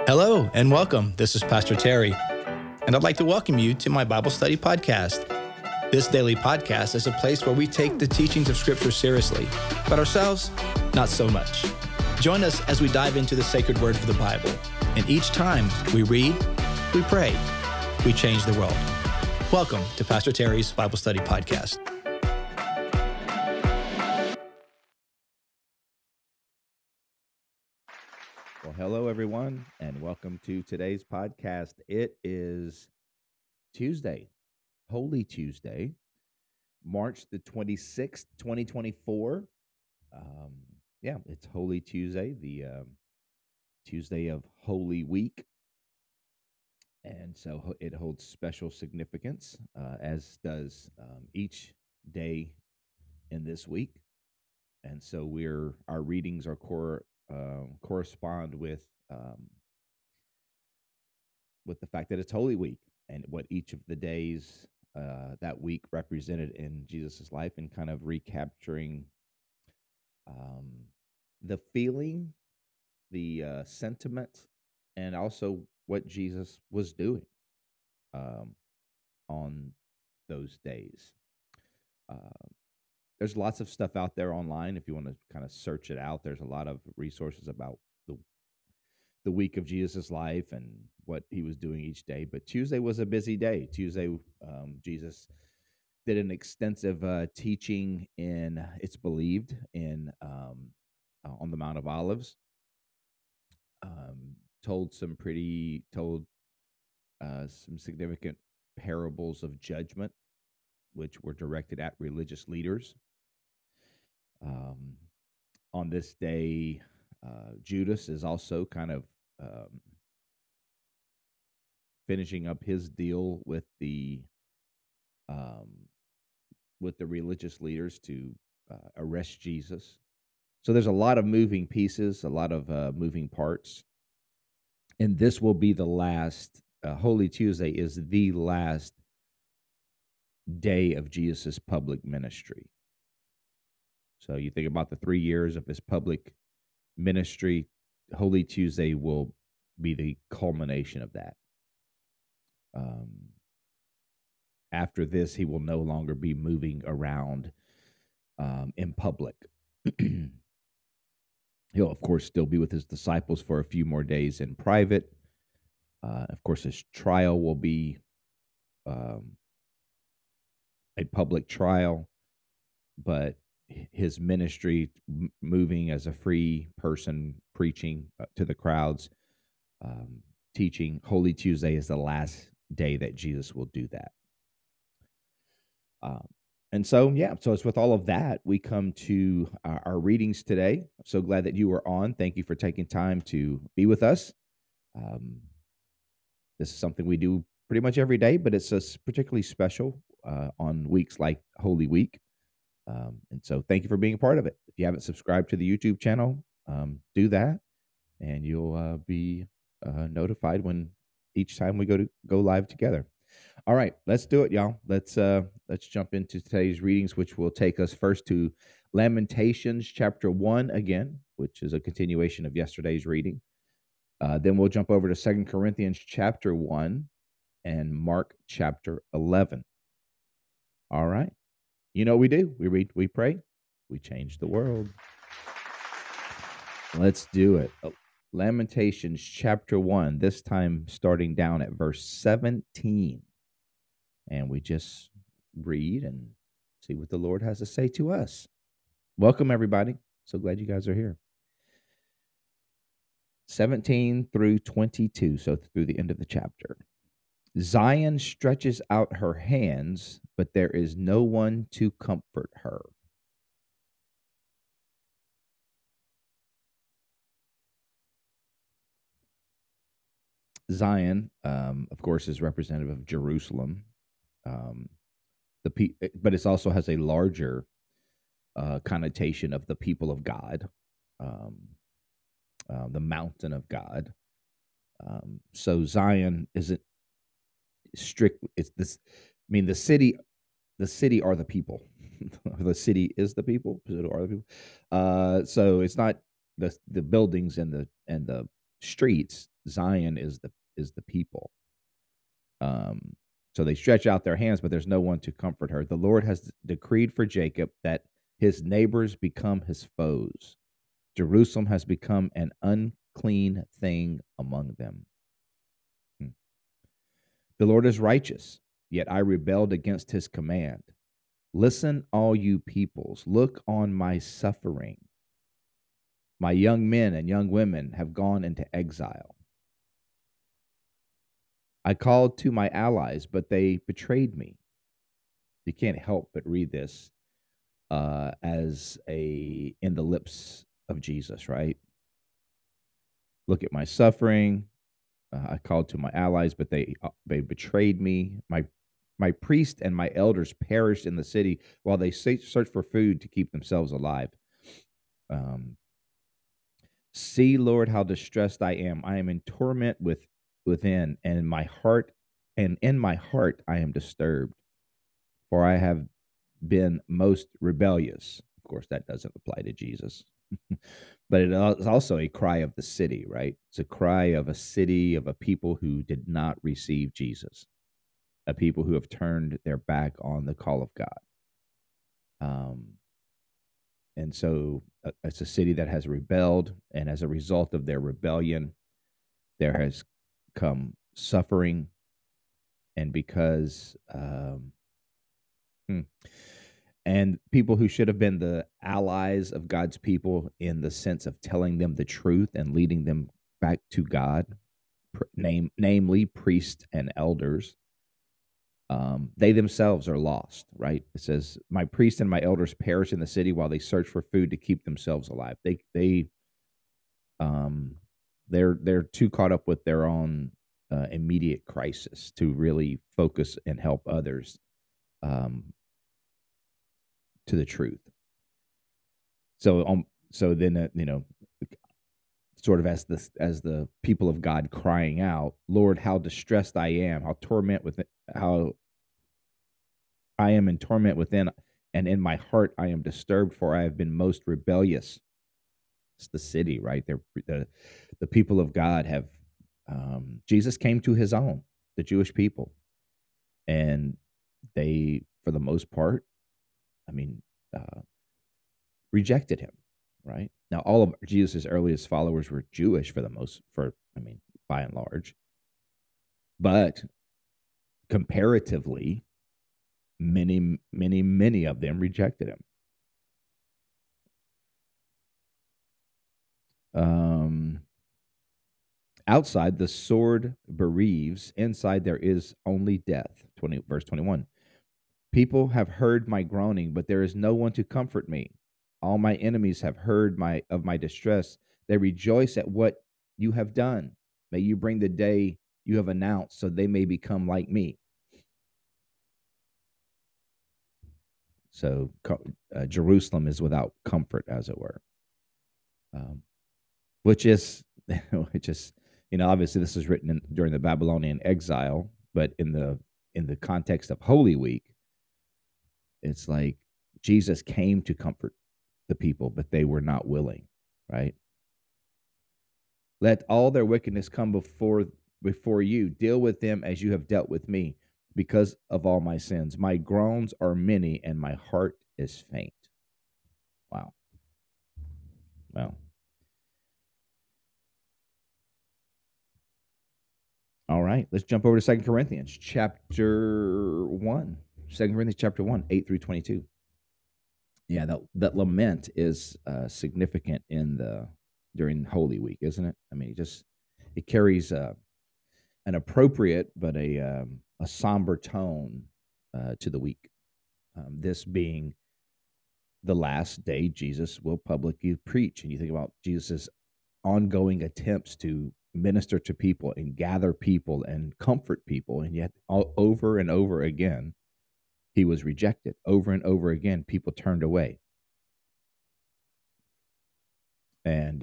Hello and welcome. This is Pastor Terry, and I'd like to welcome you to my Bible study podcast. This daily podcast is a place where we take the teachings of Scripture seriously, but ourselves, not so much. Join us as we dive into the sacred words of the Bible, and each time we read, we pray, we change the world. Welcome to Pastor Terry's Bible Study Podcast. Well, hello, everyone, and welcome to today's podcast. It is Tuesday, Holy Tuesday, March the 26th, 2024. It's Holy Tuesday, the Tuesday of Holy Week. And so it holds special significance, as does each day in this week. And so our readings are correspond with the fact that it's Holy Week and what each of the days that week represented in Jesus's life, and kind of recapturing the feeling, the sentiment, and also what Jesus was doing on those days. There's lots of stuff out there online if you want to kind of search it out. There's a lot of resources about the week of Jesus' life and what he was doing each day. But Tuesday was a busy day. Tuesday, Jesus did an extensive teaching it's believed, on the Mount of Olives. Told some significant parables of judgment, which were directed at religious leaders. On this day, Judas is also kind of finishing up his deal with the religious leaders to arrest Jesus. So there's a lot of moving pieces, a lot of moving parts, and this will be the last. Holy Tuesday is the last day of Jesus' public ministry. So you think about the 3 years of his public ministry, Holy Tuesday will be the culmination of that. After this, he will no longer be moving around in public. He'll, of course, still be with his disciples for a few more days in private. Of course, his trial will be a public trial, but his ministry, moving as a free person, preaching to the crowds, teaching, Holy Tuesday is the last day that Jesus will do that. So it's with all of that, we come to our readings today. I'm so glad that you are on. Thank you for taking time to be with us. This is something we do pretty much every day, but it's particularly special on weeks like Holy Week. And so thank you for being a part of it. If you haven't subscribed to the YouTube channel, do that, and you'll be notified when each time we go live together. All right, let's do it, y'all. Let's jump into today's readings, which will take us first to Lamentations chapter 1 again, which is a continuation of yesterday's reading. Then we'll jump over to 2 Corinthians chapter 1 and Mark chapter 11. All right. You know what we do. We read, we pray, we change the world. Let's do it. Lamentations chapter 1, this time starting down at verse 17. And we just read and see what the Lord has to say to us. Welcome, everybody. So glad you guys are here. 17 through 22, so through the end of the chapter. Zion stretches out her hands, but there is no one to comfort her. Zion, of course, is representative of Jerusalem. But it also has a larger connotation of the people of God, the mountain of God. So Zion isn't strict. It's this. I mean, the city are the people. The city is the people. Are the people. So it's not the buildings and the streets. Zion is the people. So they stretch out their hands, but there's no one to comfort her. The Lord has decreed for Jacob that his neighbors become his foes. Jerusalem has become an unclean thing among them. The Lord is righteous, yet I rebelled against his command. Listen, all you peoples, look on my suffering. My young men and young women have gone into exile. I called to my allies, but they betrayed me. You can't help but read this as in the lips of Jesus, right? Look at my suffering. I called to my allies, but they betrayed me. My priest and my elders perished in the city while they searched for food to keep themselves alive. See, Lord, how distressed I am. I am in torment within, and in my heart I am disturbed, for I have been most rebellious. Of course, that doesn't apply to Jesus. But it is also a cry of the city, right? It's a cry of a city, of a people who did not receive Jesus, a people who have turned their back on the call of God. And so it's a city that has rebelled, and as a result of their rebellion, there has come suffering. And because and people who should have been the allies of God's people in the sense of telling them the truth and leading them back to God, namely priests and elders, they themselves are lost, right? It says, my priests and my elders perish in the city while they search for food to keep themselves alive. They're too caught up with their own immediate crisis to really focus and help others to the truth. So then sort of as the people of God crying out, Lord, how distressed I am, how I am in torment within, and in my heart I am disturbed, for I have been most rebellious. It's the city, right? The people of God have Jesus came to his own, the Jewish people, and they, for the most part, rejected him, right? Now, all of Jesus' earliest followers were Jewish by and large, but comparatively, many of them rejected him. Outside, the sword bereaves. Inside, there is only death. Verse 21. People have heard my groaning, but there is no one to comfort me. All my enemies have heard of my distress. They rejoice at what you have done. May you bring the day you have announced, so they may become like me. So Jerusalem is without comfort, as it were, which is obviously this is written during the Babylonian exile, but in the context of Holy Week, it's like Jesus came to comfort the people, but they were not willing, right? Let all their wickedness come before you. Deal with them as you have dealt with me, because of all my sins. My groans are many, and my heart is faint. Wow. Well. All right, let's jump over to 2 Corinthians chapter 1. 2 Corinthians chapter 1, 8 through 22. Yeah, that lament is significant during Holy Week, isn't it? I mean, it carries an appropriate but a somber tone to the week. This being the last day Jesus will publicly preach, and you think about Jesus's ongoing attempts to minister to people and gather people and comfort people, and yet over and over again he was rejected. Over and over again people turned away. And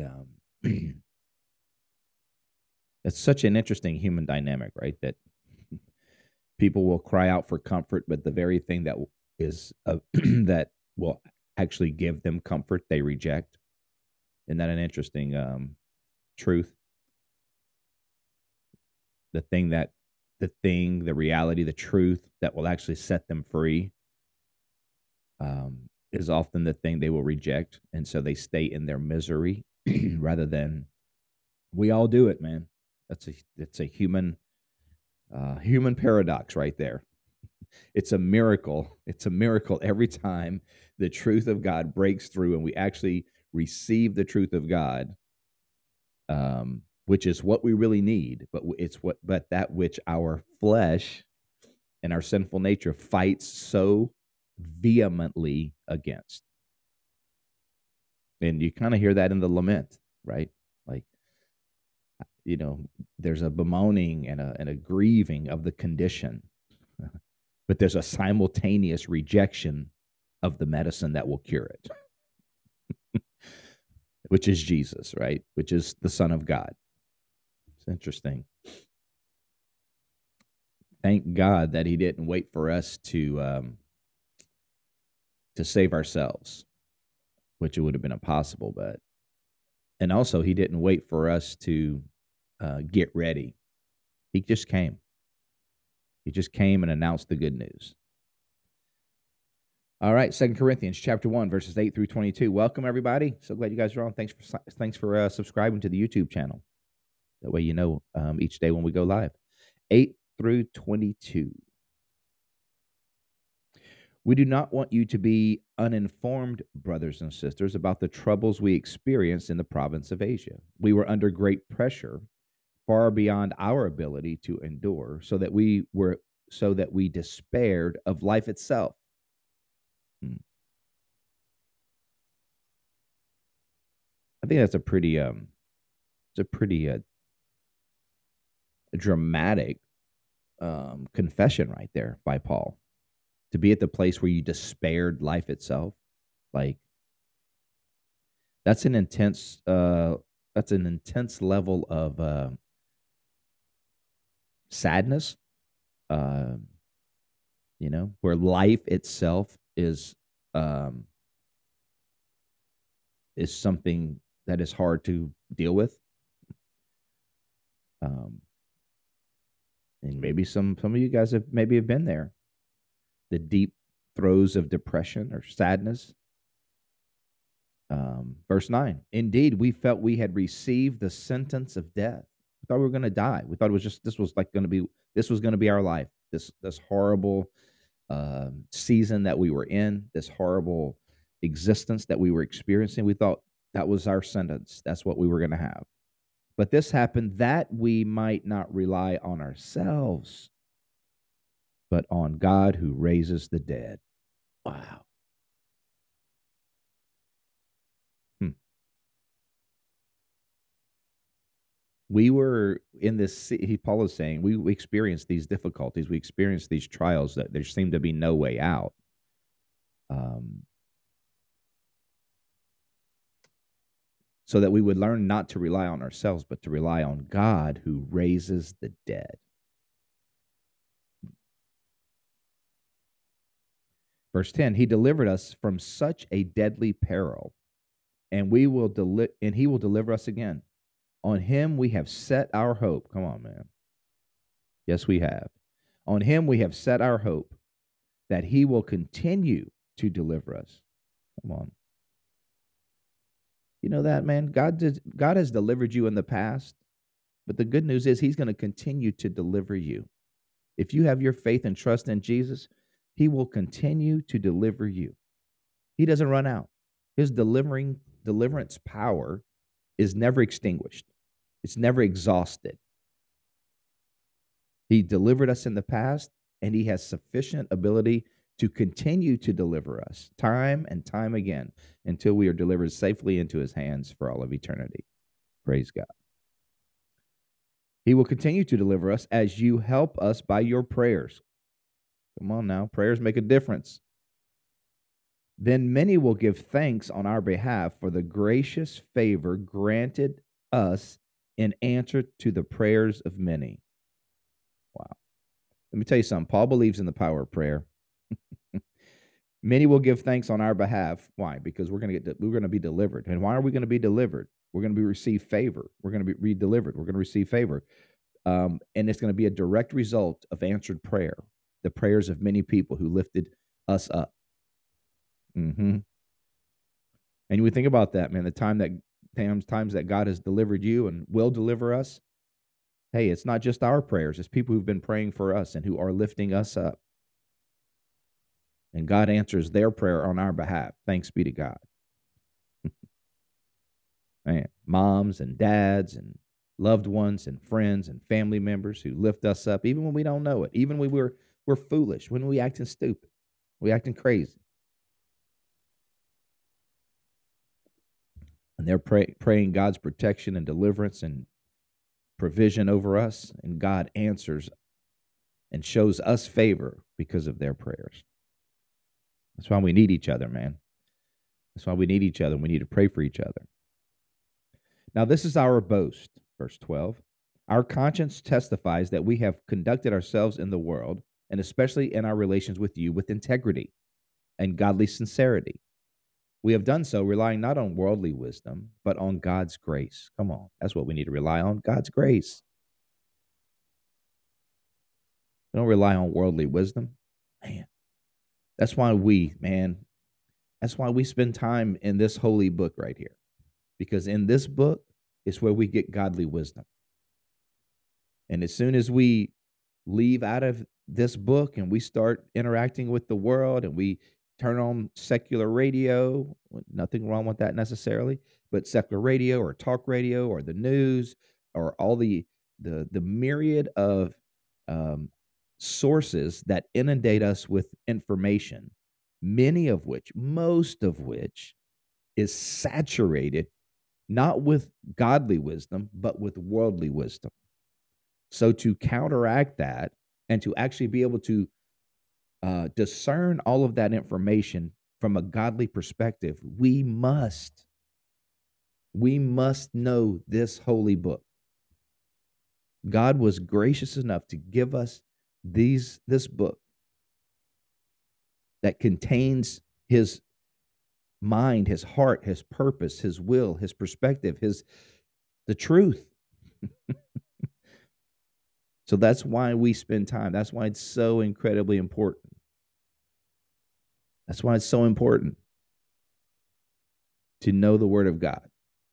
it's such an interesting human dynamic, right? That people will cry out for comfort, but the very thing that is that will actually give them comfort, they reject. Isn't that an interesting truth? the the reality, the truth that will actually set them free, is often the thing they will reject. And so they stay in their misery rather than, we all do it, man. It's a human paradox right there. It's a miracle. It's a miracle every time the truth of God breaks through and we actually receive the truth of God, which is what we really need. But that which our flesh and our sinful nature fights so vehemently against. And you kind of hear that in the lament, right? Like, there's a bemoaning and a grieving of the condition, but there's a simultaneous rejection of the medicine that will cure it, which is Jesus, right? Which is the Son of God. It's interesting. Thank God that He didn't wait for us to save ourselves, which it would have been impossible. And also He didn't wait for us to get ready. He just came. He just came and announced the good news. All right, 2 Corinthians chapter 1, verses 8 through 22. Welcome, everybody. So glad you guys are on. Thanks for subscribing to the YouTube channel. That way you know each day when we go live. 8 through 22. We do not want you to be uninformed, brothers and sisters, about the troubles we experienced in the province of Asia. We were under great pressure, far beyond our ability to endure, so that we despaired of life itself. I think that's a pretty dramatic confession right there by Paul. To be at the place where you despaired life itself, like that's an intense level of sadness, where life itself is something that is hard to deal with. And maybe some of you guys have been there. The deep throes of depression or sadness. Verse 9. Indeed, we felt we had received the sentence of death. We thought we were going to die. We thought this was going to be our life. This horrible season that we were in, this horrible existence that we were experiencing. We thought that was our sentence. That's what we were going to have. But this happened that we might not rely on ourselves, but on God who raises the dead. Wow. We were in this, Paul is saying, we experienced these difficulties. We experienced these trials that there seemed to be no way out. So that we would learn not to rely on ourselves, but to rely on God who raises the dead. Verse 10, He delivered us from such a deadly peril, and He will deliver us again. On Him we have set our hope. Come on, man. Yes, we have. On Him we have set our hope that He will continue to deliver us. Come on. You know that, man? God has delivered you in the past, but the good news is He's going to continue to deliver you. If you have your faith and trust in Jesus, He will continue to deliver you. He doesn't run out. His deliverance power is never extinguished. It's never exhausted. He delivered us in the past, and He has sufficient ability to continue to deliver us time and time again until we are delivered safely into His hands for all of eternity. Praise God. He will continue to deliver us as you help us by your prayers. Come on now, prayers make a difference. Then many will give thanks on our behalf for the gracious favor granted us in answer to the prayers of many. Wow. Let me tell you something. Paul believes in the power of prayer. Many will give thanks on our behalf. Why? Because we're going to be delivered. And why are we going to be delivered? We're going to receive favor. We're going to be re-delivered. We're going to receive favor. And it's going to be a direct result of answered prayer, the prayers of many people who lifted us up. And we think about that, man, the times that God has delivered you and will deliver us. Hey, it's not just our prayers. It's people who've been praying for us and who are lifting us up. And God answers their prayer on our behalf. Thanks be to God. Man, moms and dads and loved ones and friends and family members who lift us up, even when we don't know it, even when we're foolish, when we acting stupid, we acting crazy. And they're praying God's protection and deliverance and provision over us, and God answers and shows us favor because of their prayers. That's why we need each other, man. That's why we need each other. We need to pray for each other. Now, this is our boast, verse 12. Our conscience testifies that we have conducted ourselves in the world, and especially in our relations with you, with integrity and godly sincerity. We have done so relying not on worldly wisdom, but on God's grace. Come on, that's what we need to rely on, God's grace. We don't rely on worldly wisdom. Man, that's why we spend time in this holy book right here. Because in this book is where we get godly wisdom. And as soon as we leave out of this book and we start interacting with the world and we turn on secular radio, nothing wrong with that necessarily, but secular radio or talk radio or the news or all the myriad of sources that inundate us with information, most of which is saturated not with godly wisdom, but with worldly wisdom. So to counteract that and to actually be able to discern all of that information from a godly perspective, we must know this holy book. God was gracious enough to give us this book that contains his mind, his heart, his purpose, his will, his perspective, the truth. So that's why we spend time. That's why it's so incredibly important. That's why it's so important to know the Word of God.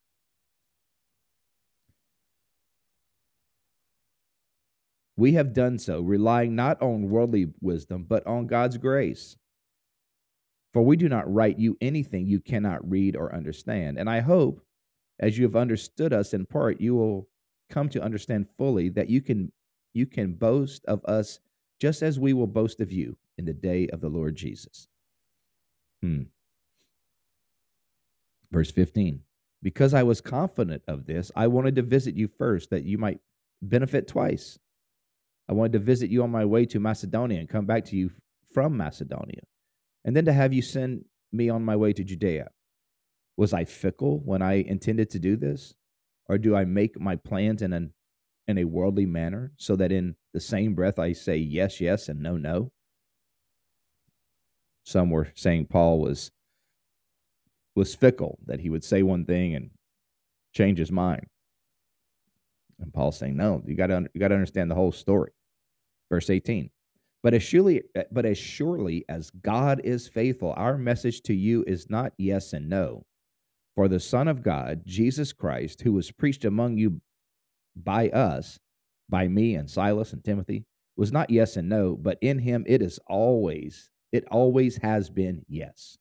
We have done so, relying not on worldly wisdom, but on God's grace. For we do not write you anything you cannot read or understand. And I hope, as you have understood us in part, you will come to understand fully that you can boast of us just as we will boast of you in the day of the Lord Jesus. Verse 15. Because I was confident of this, I wanted to visit you first, that you might benefit twice. I wanted to visit you on my way to Macedonia and come back to you from Macedonia, and then to have you send me on my way to Judea. Was I fickle when I intended to do this? Or do I make my plans in a worldly manner, so that in the same breath I say yes, yes, and no, no? Some were saying Paul was fickle, that he would say one thing and change his mind. And Paul's saying, no, you got to understand the whole story. Verse 18. But as surely as God is faithful, our message to you is not yes and no. For the Son of God, Jesus Christ, who was preached among you by us, by me and Silas and Timothy, was not yes and no, but in him it always has been yes.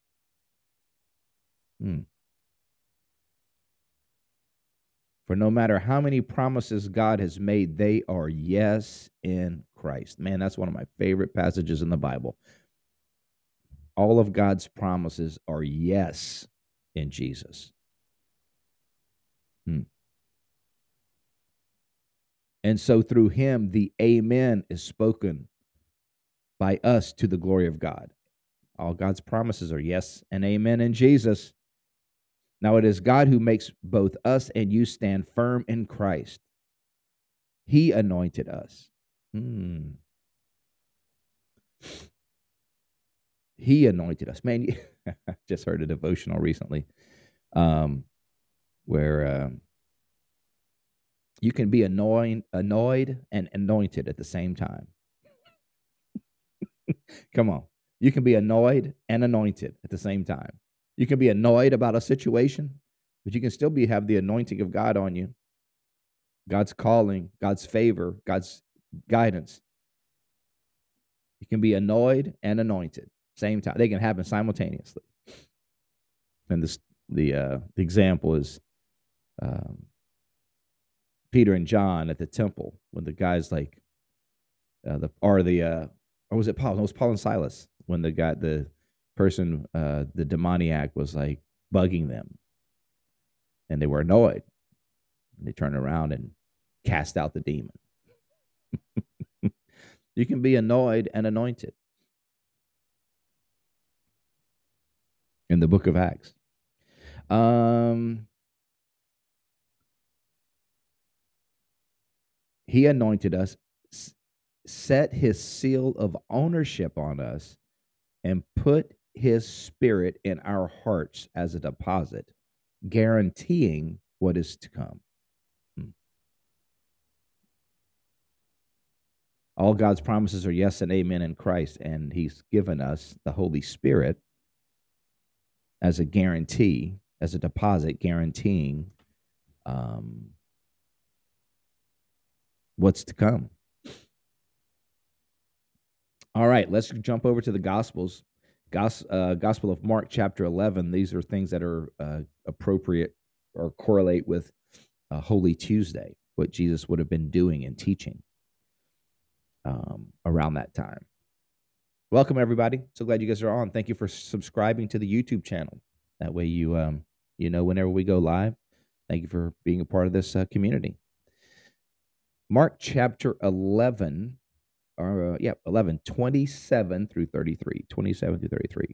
For no matter how many promises God has made, they are yes in Christ. Man, that's one of my favorite passages in the Bible. All of God's promises are yes in Jesus. And so through him, the amen is spoken by us to the glory of God. All God's promises are yes and amen in Jesus. Now it is God who makes both us and you stand firm in Christ. He anointed us. He anointed us. Man, I just heard a devotional recently where You can be annoyed and anointed at the same time. Come on. You can be annoyed and anointed at the same time. You can be annoyed about a situation, but you can still have the anointing of God on you, God's calling, God's favor, God's guidance. You can be annoyed and anointed same time. They can happen simultaneously. And the example is Peter and John at the temple when the guys like or was it Paul? No, it was Paul and Silas when the person, the demoniac was like bugging them, and they were annoyed. And they turned around and cast out the demon. You can be annoyed and anointed. In the book of Acts. He anointed us, set his seal of ownership on us, and put his spirit in our hearts as a deposit, guaranteeing what is to come. All God's promises are yes and amen in Christ, and he's given us the Holy Spirit as a guarantee, as a deposit, guaranteeing what's to come. All right, let's jump over to the Gospels. Gospel of Mark, chapter 11. These are things that are appropriate or correlate with Holy Tuesday, what Jesus would have been doing and teaching around that time. Welcome, everybody. So glad you guys are on. Thank you for subscribing to the YouTube channel. That way you know whenever we go live. Thank you for being a part of this community. Mark chapter 11, 11, 27 through 33. 27 through 33.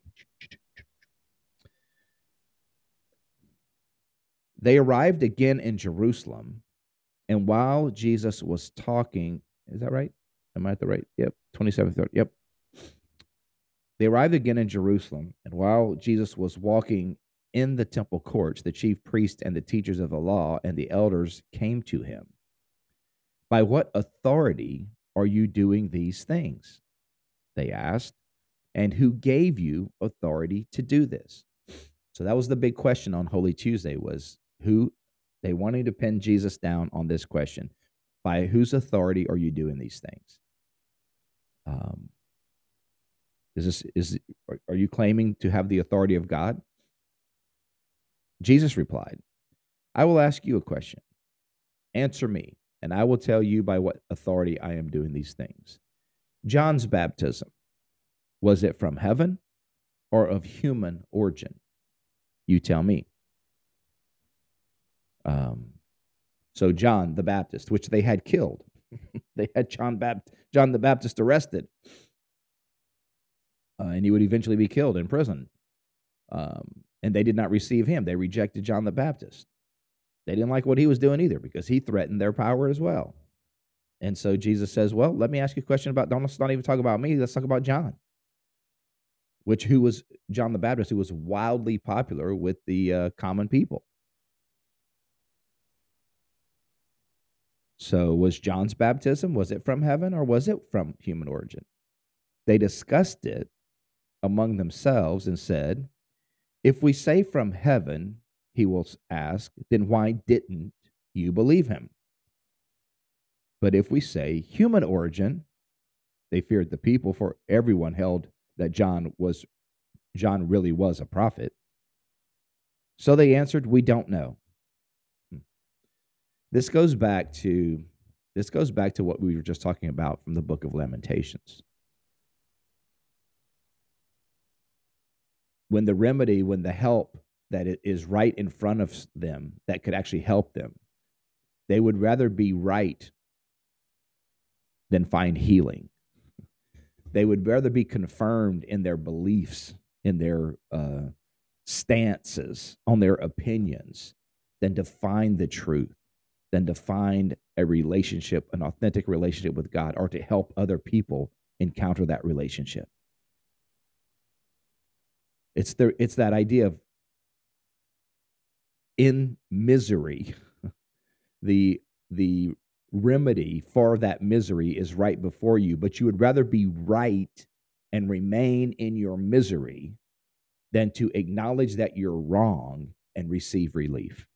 They arrived again in Jerusalem, and while Jesus was talking, is that right? Am I at the right? Yep, 27, 30. Yep. They arrived again in Jerusalem, and while Jesus was walking in the temple courts, the chief priests and the teachers of the law and the elders came to him. By what authority are you doing these things? They asked. And who gave you authority to do this? So that was the big question on Holy Tuesday, was who they wanted to pin Jesus down on this question. By whose authority are you doing these things? Are you claiming to have the authority of God? Jesus replied, I will ask you a question. Answer me, and I will tell you by what authority I am doing these things. John's baptism, was it from heaven or of human origin? You tell me. So John the Baptist, which they had killed, they had John the Baptist arrested, and he would eventually be killed in prison. And they did not receive him. They rejected John the Baptist. They didn't like what he was doing either because he threatened their power as well. And so Jesus says, well, let me ask you a question about, let's not even talk about me. Let's talk about John, who was John the Baptist, who was wildly popular with the common people. So was John's baptism, was it from heaven or was it from human origin? They discussed it among themselves and said, if we say from heaven, he will ask, then why didn't you believe him? But if we say human origin, they feared the people, for everyone held that John really was a prophet. So they answered, we don't know. This goes back to what we were just talking about from the book of Lamentations. When the help that it is right in front of them that could actually help them, they would rather be right than find healing. They would rather be confirmed in their beliefs, in their stances, on their opinions, than to find the truth, than to find a relationship, an authentic relationship with God, or to help other people encounter that relationship. It's that idea of in misery, the the remedy for that misery is right before you, but you would rather be right and remain in your misery than to acknowledge that you're wrong and receive relief.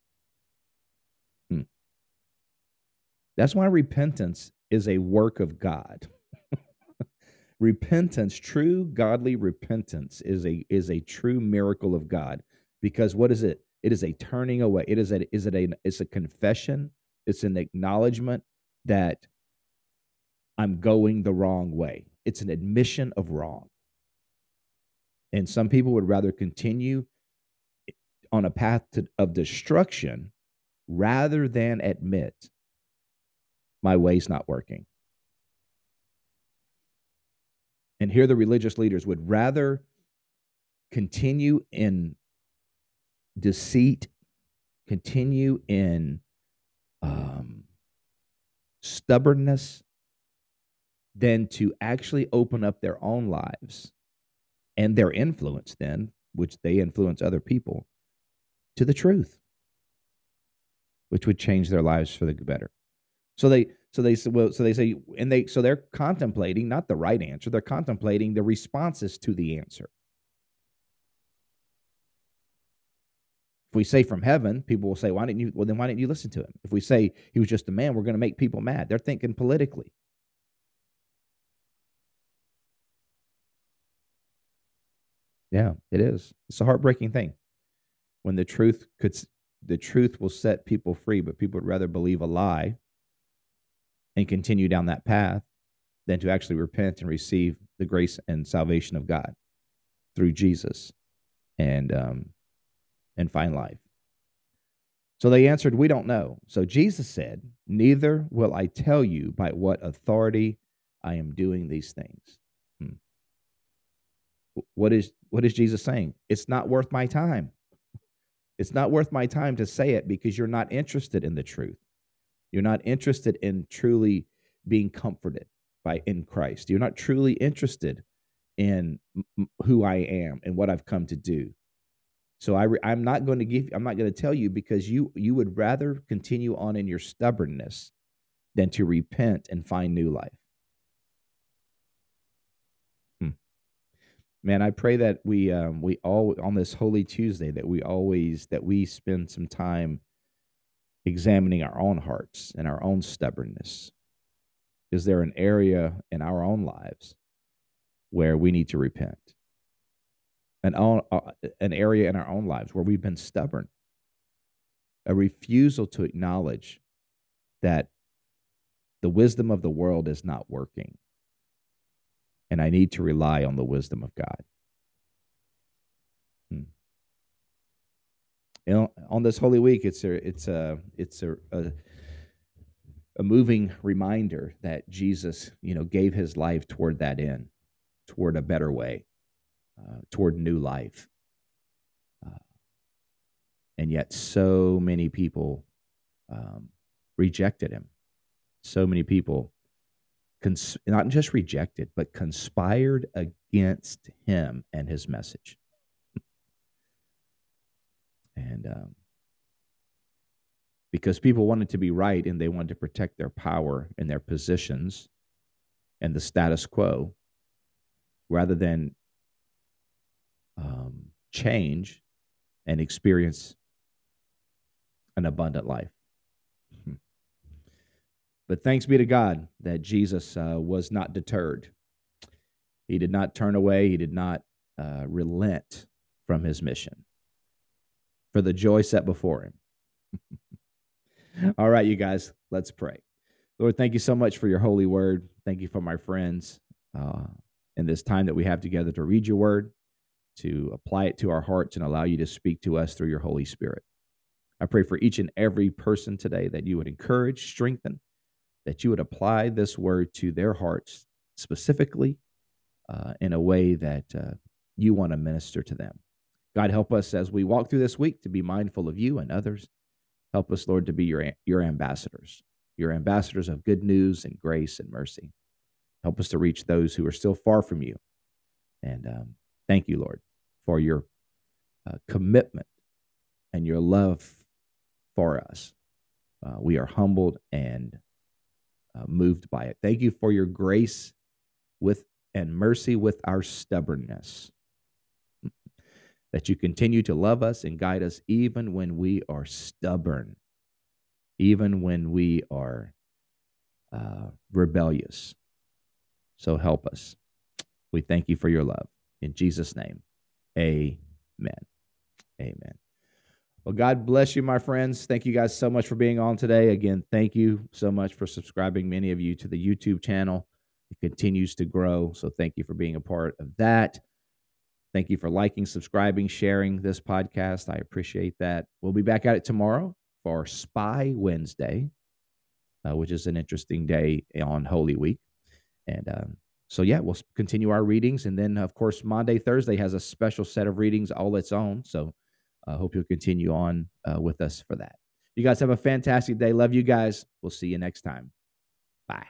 That's why repentance is a work of God. Repentance, true godly repentance, is a true miracle of God, because what is it? It is a turning away. It's a confession. It's an acknowledgement that I'm going the wrong way. It's an admission of wrong. And some people would rather continue on a path of destruction rather than admit my way's not working. And here the religious leaders would rather continue in deceit, continue in stubbornness, than to actually open up their own lives and their influence, then, which they influence other people, to the truth, which would change their lives for the better. So they're contemplating not the right answer, they're contemplating the responses to the answer. If we say from heaven, people will say, why didn't you listen to him? If we say he was just a man, we're going to make people mad. They're thinking politically. Yeah, it is. It's a heartbreaking thing when the truth will set people free, but people would rather believe a lie and continue down that path than to actually repent and receive the grace and salvation of God through Jesus and find life. So they answered, we don't know. So Jesus said, neither will I tell you by what authority I am doing these things. What is Jesus saying? It's not worth my time. It's not worth my time to say it because you're not interested in the truth. You're not interested in truly being comforted in Christ. You're not truly interested in who I am and what I've come to do. So I'm not going to tell you because you would rather continue on in your stubbornness than to repent and find new life. Man, I pray that we all on this Holy Tuesday that we spend some time examining our own hearts and our own stubbornness. Is there an area in our own lives where we need to repent? An area in our own lives where we've been stubborn, a refusal to acknowledge that the wisdom of the world is not working, and I need to rely on the wisdom of God. On this Holy Week, it's a moving reminder that Jesus, gave his life toward that end, toward a better way, toward new life. And yet so many people rejected him. So many people not just rejected, but conspired against him and his message. And because people wanted to be right and they wanted to protect their power and their positions and the status quo, rather than change and experience an abundant life. But thanks be to God that Jesus was not deterred. He did not turn away. He did not relent from his mission for the joy set before him. All right, you guys, let's pray. Lord, thank you so much for your holy word. Thank you for my friends in this time that we have together to read your word, to apply it to our hearts and allow you to speak to us through your Holy Spirit. I pray for each and every person today that you would encourage, strengthen, that you would apply this word to their hearts specifically in a way that you want to minister to them. God, help us as we walk through this week to be mindful of you and others. Help us, Lord, to be your ambassadors of good news and grace and mercy. Help us to reach those who are still far from you. And thank you, Lord, for your commitment and your love for us. we are humbled and moved by it. Thank you for your grace and mercy with our stubbornness, that you continue to love us and guide us even when we are stubborn, even when we are rebellious. So help us. We thank you for your love. In Jesus' name, amen. Amen. Well, God bless you, my friends. Thank you guys so much for being on today. Again, thank you so much for subscribing, many of you, to the YouTube channel. It continues to grow, so thank you for being a part of that. Thank you for liking, subscribing, sharing this podcast. I appreciate that. We'll be back at it tomorrow for Spy Wednesday, which is an interesting day on Holy Week. And so, yeah, we'll continue our readings. And then, of course, Monday, Thursday has a special set of readings all its own. So I hope you'll continue on with us for that. You guys have a fantastic day. Love you guys. We'll see you next time. Bye.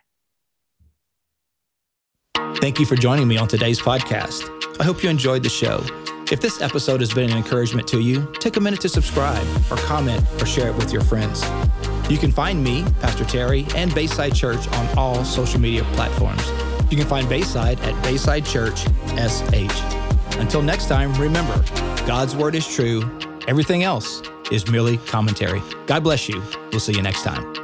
Thank you for joining me on today's podcast. I hope you enjoyed the show. If this episode has been an encouragement to you, take a minute to subscribe or comment or share it with your friends. You can find me, Pastor Terry, and Bayside Church on all social media platforms. You can find Bayside at Bayside Church SH. Until next time, remember, God's word is true. Everything else is merely commentary. God bless you. We'll see you next time.